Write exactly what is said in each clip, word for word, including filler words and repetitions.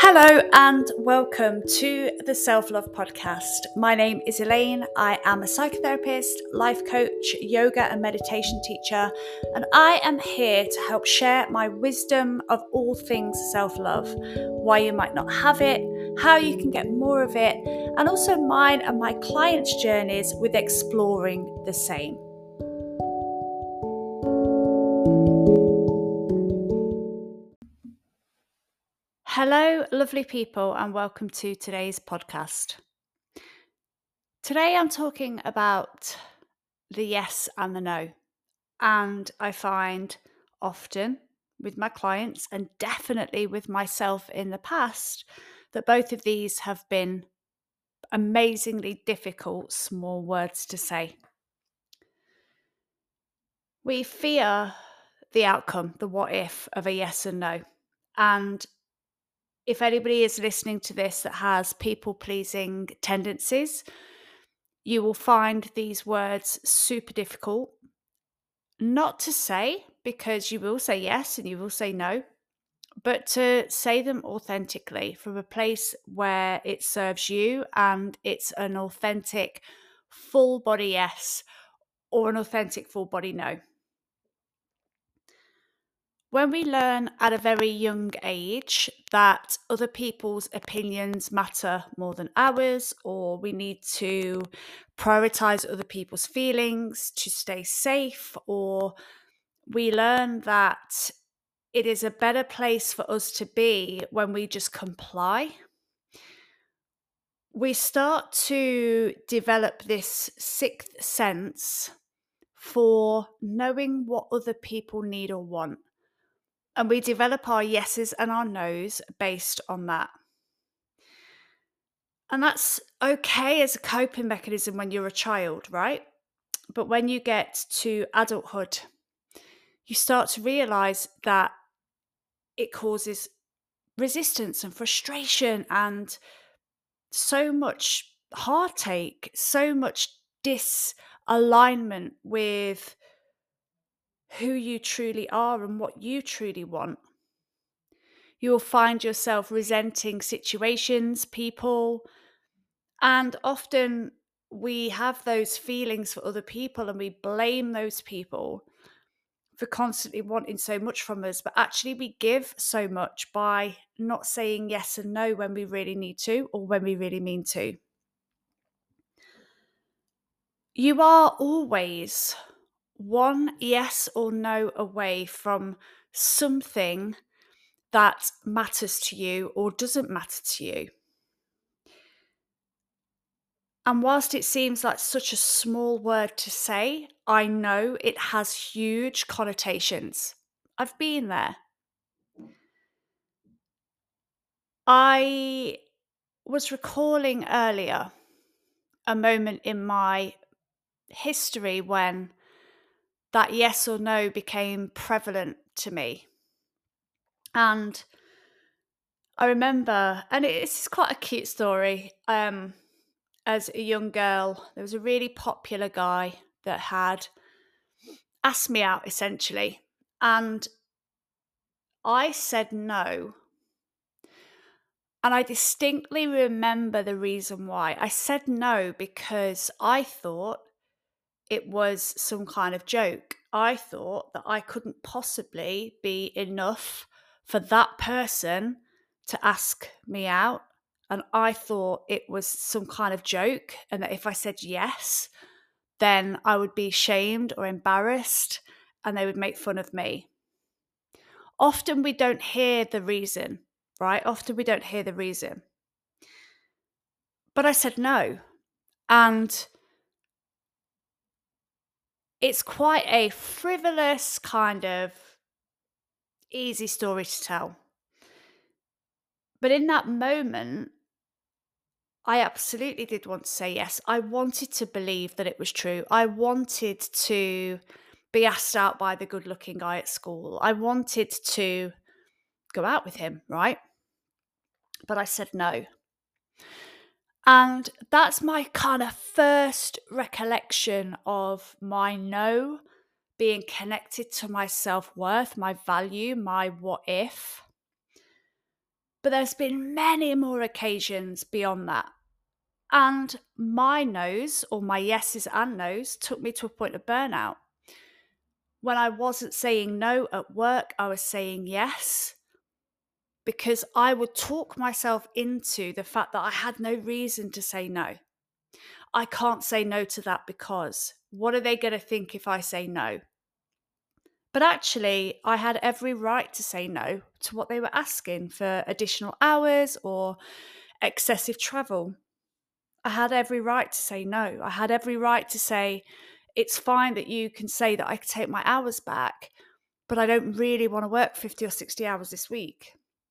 Hello and welcome to the Self Love Podcast. My name is Elaine. I am a psychotherapist, life coach, yoga and meditation teacher, and I am here to help share my wisdom of all things self love, why you might not have it, how you can get more of it, and also mine and my clients' journeys with exploring the same. Hello, lovely people, and welcome to today's podcast. Today I'm talking about the yes and the no. And I find often with my clients and definitely with myself in the past that both of these have been amazingly difficult small words to say. We fear the outcome, the what if of a yes and no. And if anybody is listening to this that has people pleasing tendencies, you will find these words super difficult. Not to say, because you will say yes and you will say no, but to say them authentically from a place where it serves you and it's an authentic full body yes or an authentic full body no. When we learn at a very young age that other people's opinions matter more than ours, or we need to prioritize other people's feelings to stay safe, or we learn that it is a better place for us to be when we just comply, we start to develop this sixth sense for knowing what other people need or want. And we develop our yeses and our nos based on that. And that's okay as a coping mechanism when you're a child, right? But when you get to adulthood, you start to realize that it causes resistance and frustration and so much heartache, so much disalignment with who you truly are and what you truly want. You'll find yourself resenting situations, people, and often we have those feelings for other people and we blame those people for constantly wanting so much from us, but actually we give so much by not saying yes and no when we really need to or when we really mean to. You are always one yes or no away from something that matters to you or doesn't matter to you. And whilst it seems like such a small word to say, I know it has huge connotations. I've been there. I was recalling earlier a moment in my history when that yes or no became prevalent to me. And I remember, and it's quite a cute story. Um, as a young girl, there was a really popular guy that had asked me out essentially. And I said no. And I distinctly remember the reason why. I said no because I thought it was some kind of joke. I thought that I couldn't possibly be enough for that person to ask me out. And I thought it was some kind of joke. And that if I said yes, then I would be shamed or embarrassed and they would make fun of me. Often we don't hear the reason, right? Often we don't hear the reason. But I said no. And it's quite a frivolous, kind of easy story to tell. But in that moment, I absolutely did want to say yes. I wanted to believe that it was true. I wanted to be asked out by the good-looking guy at school. I wanted to go out with him, right? But I said no. And that's my kind of first recollection of my no being connected to my self-worth, my value, my what if. But there's been many more occasions beyond that. And my no's, or my yeses and no's, took me to a point of burnout. When I wasn't saying no at work, I was saying yes, because I would talk myself into the fact that I had no reason to say no. I can't say no to that because what are they going to think if I say no? But actually, I had every right to say no to what they were asking for additional hours or excessive travel. I had every right to say no. I had every right to say, it's fine that you can say that I can take my hours back, but I don't really want to work fifty or sixty hours this week.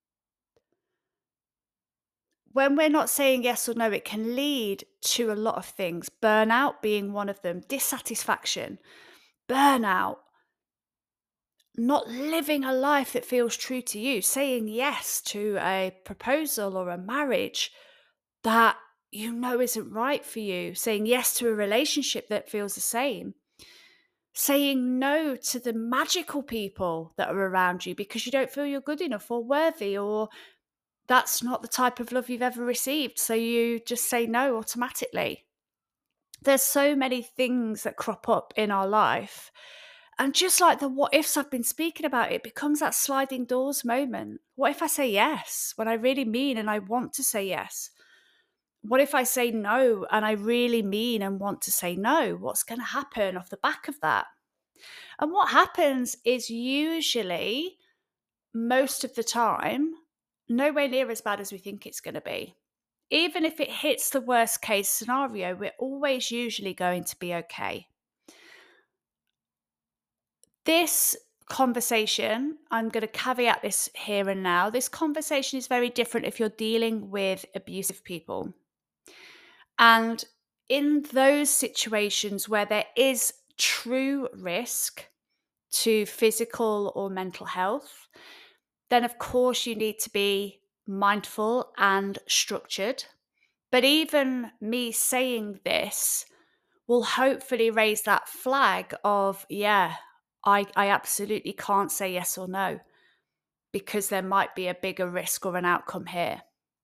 When we're not saying yes or no, it can lead to a lot of things. Burnout being one of them, dissatisfaction, burnout, not living a life that feels true to you, saying yes to a proposal or a marriage that you know isn't right for you, saying yes to a relationship that feels the same, saying no to the magical people that are around you because you don't feel you're good enough or worthy, or that's not the type of love you've ever received, so you just say no automatically. There's so many things that crop up in our life. And just like the what ifs I've been speaking about, it becomes that sliding doors moment. What if I say yes when I really mean and I want to say yes? What if I say no and I really mean and want to say no? What's going to happen off the back of that? And what happens is usually, most of the time, nowhere near as bad as we think it's going to be. Even if it hits the worst case scenario, we're always usually going to be okay. This conversation, I'm going to caveat this here and now. This conversation is very different if you're dealing with abusive people. And in those situations where there is true risk to physical or mental health, then of course you need to be mindful and structured. But even me saying this will hopefully raise that flag of, yeah, I, I absolutely can't say yes or no because there might be a bigger risk or an outcome here.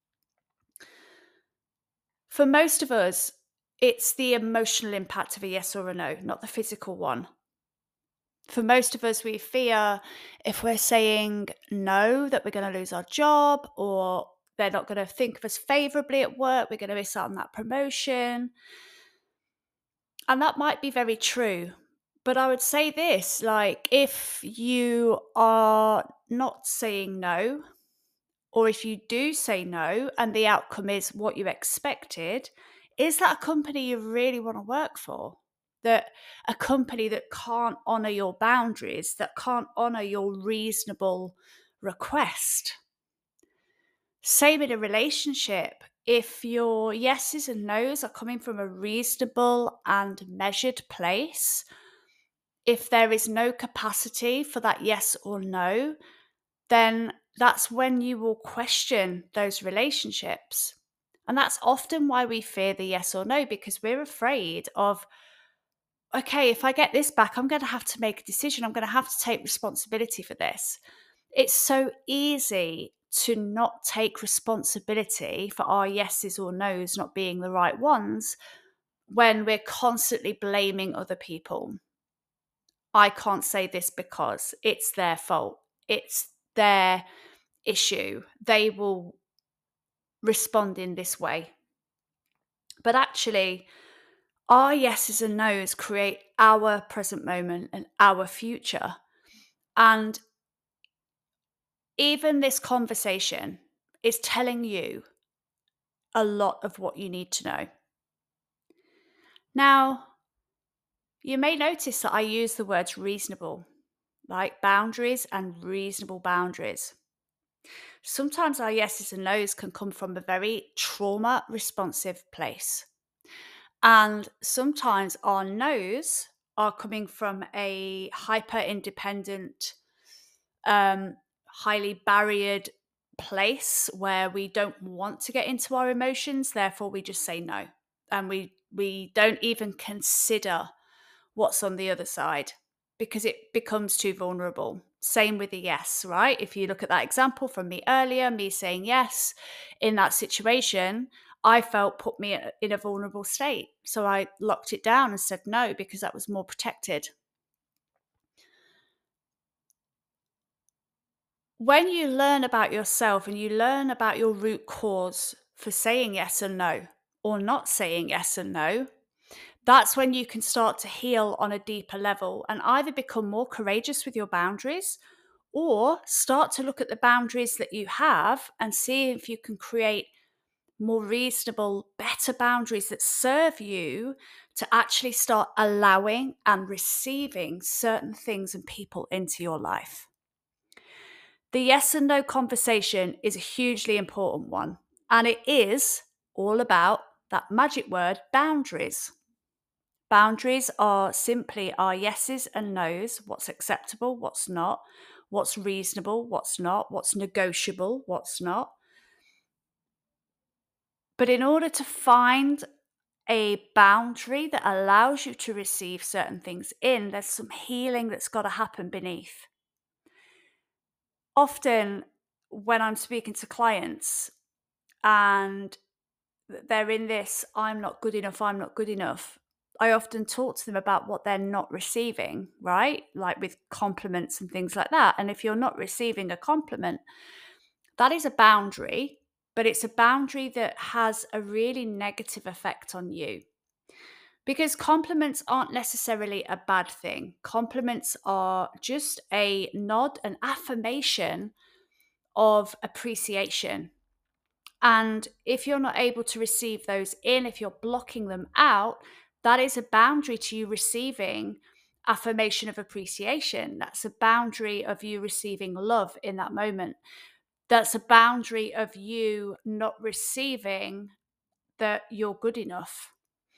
For most of us, it's the emotional impact of a yes or a no, not the physical one. For most of us, we fear if we're saying no that we're going to lose our job, or they're not going to think of us favorably at work, we're going to miss out on that promotion. And that might be very true. But I would say this, like, if you are not saying no, or if you do say no and the outcome is what you expected, is that a company you really want to work for? That a company that can't honor your boundaries, that can't honor your reasonable request? Same in a relationship. If your yeses and nos are coming from a reasonable and measured place, if there is no capacity for that yes or no, then that's when you will question those relationships. And that's often why we fear the yes or no, because we're afraid of, okay, if I get this back, I'm going to have to make a decision. I'm going to have to take responsibility for this. It's so easy to not take responsibility for our yeses or nos not being the right ones when we're constantly blaming other people. I can't say this because it's their fault. It's their issue. They will respond in this way. But actually, our yeses and nos create our present moment and our future. And even this conversation is telling you a lot of what you need to know. Now, you may notice that I use the words reasonable, like boundaries and reasonable boundaries. Sometimes our yeses and nos can come from a very trauma responsive place. And sometimes our no's are coming from a hyper independent, um, highly barriered place where we don't want to get into our emotions. Therefore, we just say no. And we, we don't even consider what's on the other side. because it becomes too vulnerable. Same with the yes, right? If you look at that example from me earlier, me saying yes in that situation, I felt put me in a vulnerable state. So I locked it down and said no because that was more protected. When you learn about yourself and you learn about your root cause for saying yes and no, or not saying yes and no, that's when you can start to heal on a deeper level and either become more courageous with your boundaries or start to look at the boundaries that you have and see if you can create more reasonable, better boundaries that serve you to actually start allowing and receiving certain things and people into your life. The yes and no conversation is a hugely important one, and it is all about that magic word, boundaries. Boundaries are simply our yeses and nos, what's acceptable, what's not, what's reasonable, what's not, what's negotiable, what's not. But in order to find a boundary that allows you to receive certain things in, there's some healing that's got to happen beneath. Often, when I'm speaking to clients and they're in this, I'm not good enough, I'm not good enough, I often talk to them about what they're not receiving, right? Like with compliments and things like that. And if you're not receiving a compliment, that is a boundary, but it's a boundary that has a really negative effect on you. Because compliments aren't necessarily a bad thing. Compliments are just a nod, an affirmation of appreciation. And if you're not able to receive those in, if you're blocking them out, that is a boundary to you receiving affirmation of appreciation. That's a boundary of you receiving love in that moment. That's a boundary of you not receiving that you're good enough.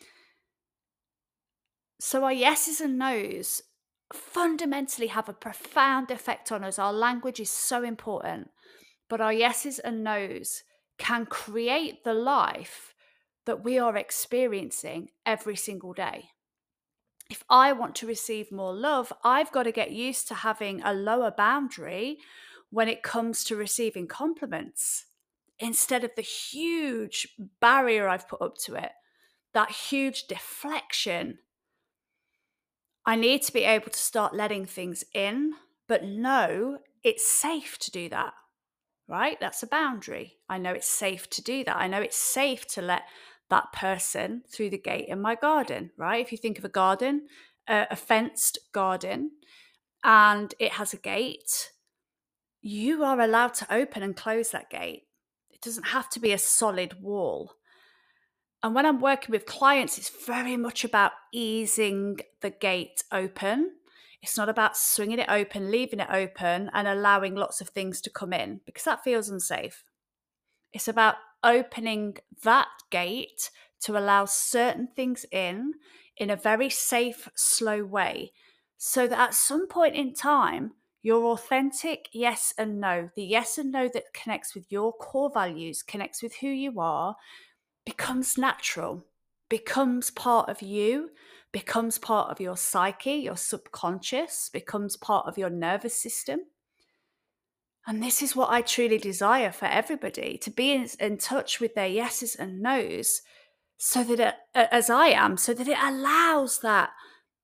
So our yeses and nos fundamentally have a profound effect on us. Our language is so important, but our yeses and nos can create the life that we are experiencing every single day. If I want to receive more love, I've got to get used to having a lower boundary when it comes to receiving compliments instead of the huge barrier I've put up to it, that huge deflection. I need to be able to start letting things in, but know it's safe to do that, right? That's a boundary. I know it's safe to do that. I know it's safe to let that person through the gate in my garden, right? If you think of a garden, uh, a fenced garden, and it has a gate, you are allowed to open and close that gate. It doesn't have to be a solid wall. And when I'm working with clients, it's very much about easing the gate open. It's not about swinging it open, leaving it open, and allowing lots of things to come in because that feels unsafe. It's about opening that gate to allow certain things in in a very safe, slow way so that at some point in time, your authentic yes and no, the yes and no that connects with your core values, connects with who you are, becomes natural, becomes part of you, becomes part of your psyche, your subconscious, becomes part of your nervous system. And this is what I truly desire for everybody, to be in, in touch with their yeses and nos, so that it, as I am, so that it allows that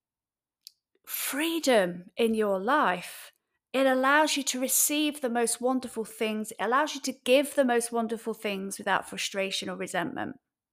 freedom in your life. It allows you to receive the most wonderful things. It allows you to give the most wonderful things without frustration or resentment.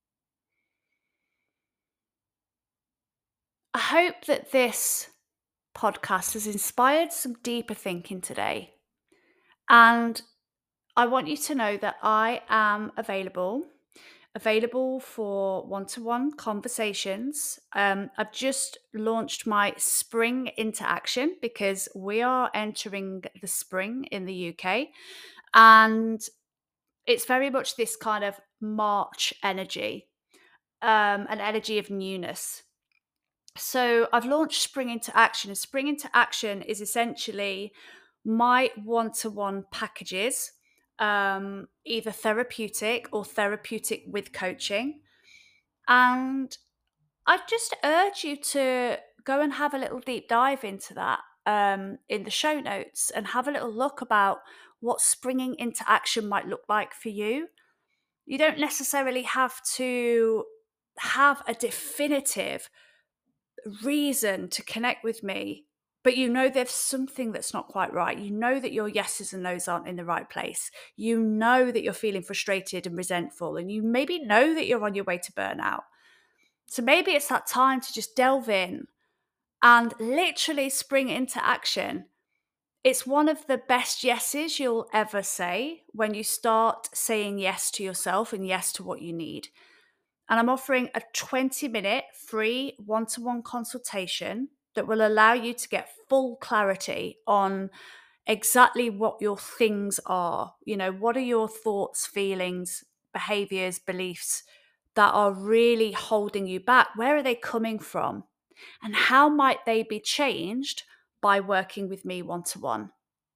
I hope that this podcast has inspired some deeper thinking today. And I want you to know that I am available, available for one-to-one conversations. Um, I've just launched my Spring into Action because we are entering the spring in the U K. And it's very much this kind of March energy, um, an energy of newness. So I've launched Spring into Action, and Spring into Action is essentially my one-to-one packages, um, either therapeutic or therapeutic with coaching. And I just urge you to go and have a little deep dive into that um, in the show notes and have a little look about what springing into action might look like for you. You don't necessarily have to have a definitive reason to connect with me, but you know there's something that's not quite right. You know that your yeses and nos aren't in the right place. You know that you're feeling frustrated and resentful, and you maybe know that you're on your way to burnout. So maybe it's that time to just delve in and literally spring into action. It's one of the best yeses you'll ever say when you start saying yes to yourself and yes to what you need. And I'm offering a twenty minute free one-to-one consultation that will allow you to get full clarity on exactly what your things are. You know, what are your thoughts, feelings, behaviors, beliefs that are really holding you back? Where are they coming from? And how might they be changed by working with me one-to-one?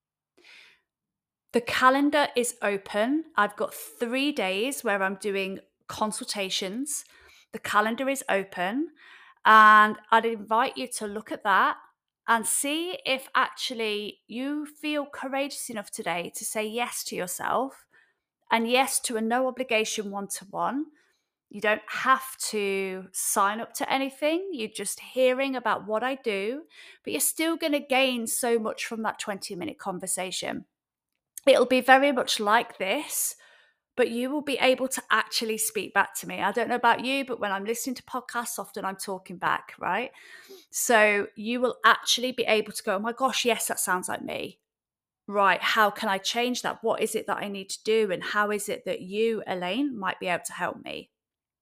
The calendar is open. I've got three days where I'm doing consultations. The calendar is open, and I'd invite you to look at that and see if actually you feel courageous enough today to say yes to yourself and yes to a no obligation one-to-one. You don't have to sign up to anything. You're just hearing about what I do, but you're still going to gain so much from that twenty minute conversation. It'll be very much like this, but you will be able to actually speak back to me. I don't know about you, but when I'm listening to podcasts, often I'm talking back, right? So you will actually be able to go, oh my gosh, yes, that sounds like me. Right, how can I change that? What is it that I need to do? And how is it that you, Elaine, might be able to help me?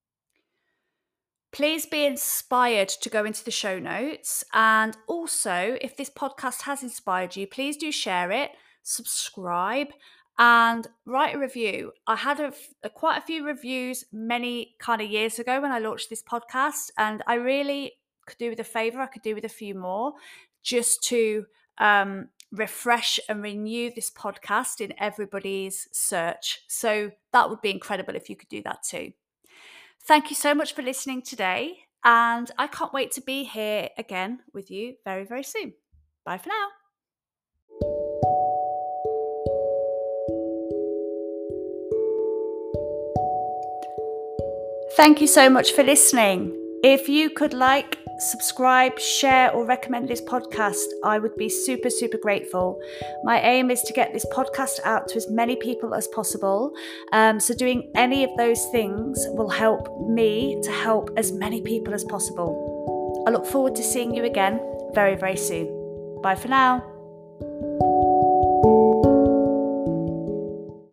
Please be inspired to go into the show notes. And also, if this podcast has inspired you, please do share it, subscribe, and write a review. I had a, a, quite a few reviews many kind of years ago when I launched this podcast, and I really could do with a favor. I could do with a few more just to um, refresh and renew this podcast in everybody's search. So that would be incredible if you could do that too. Thank you so much for listening today, and I can't wait to be here again with you very, very soon. Bye for now. Thank you so much for listening. If you could like, subscribe, share, or recommend this podcast, I would be super, super grateful. My aim is to get this podcast out to as many people as possible. Um, so doing any of those things will help me to help as many people as possible. I look forward to seeing you again very, very soon. Bye for now.